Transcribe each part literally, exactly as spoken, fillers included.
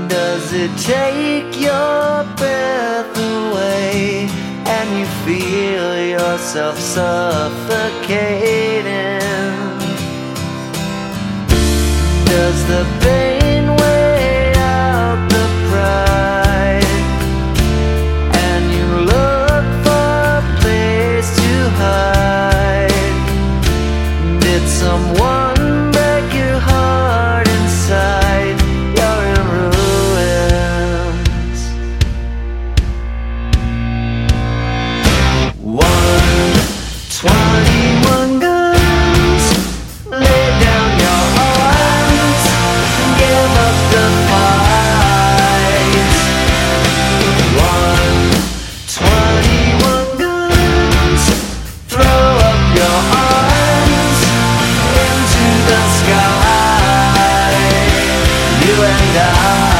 Does it take your breath away and you feel yourself suffocating? Does the pain weigh out the pride and you look for a place to hide? Did someone break your heart inside? You're in ruins. One, twenty-one guns, lay down your arms, give up the fight. One, twenty-one guns, throw up your arms into the sky. You and I.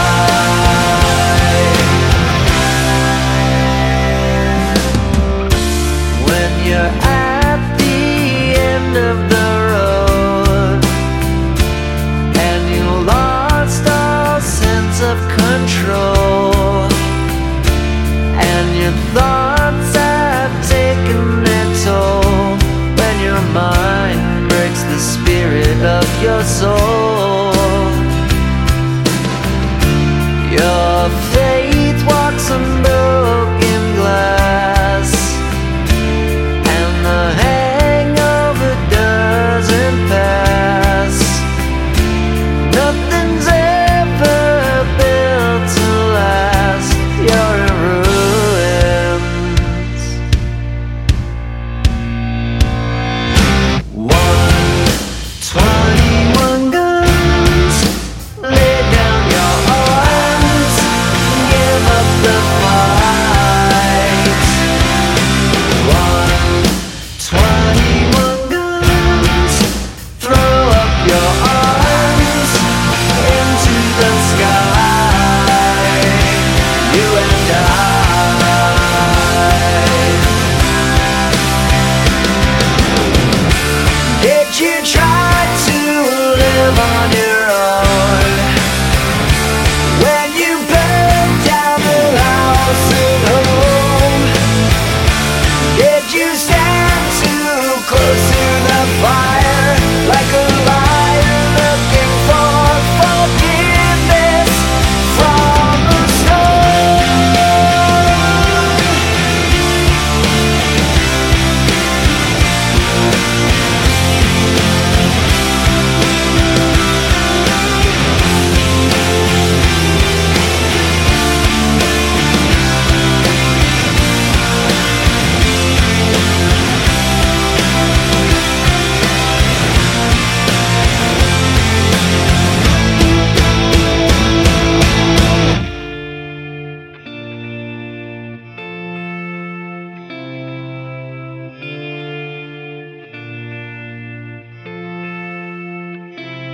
When you're at the end of the road and you lost all sense of control and your thoughts have taken their toll, when your mind breaks the spirit of your soul, your faith walks on broken glass, and the hangover doesn't pass. Nothing's ever built to last. You're in ruins. One, twenty-one guns, lay down your arms, give up the fight. One, twenty-one guns, throw up your arms into the sky. You and I. Did you try to live on your own when you burned down the house at home? Did you stand too close to the fire like a liar looking for forgiveness from the storm?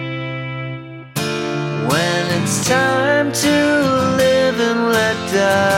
When it's time to live and let die,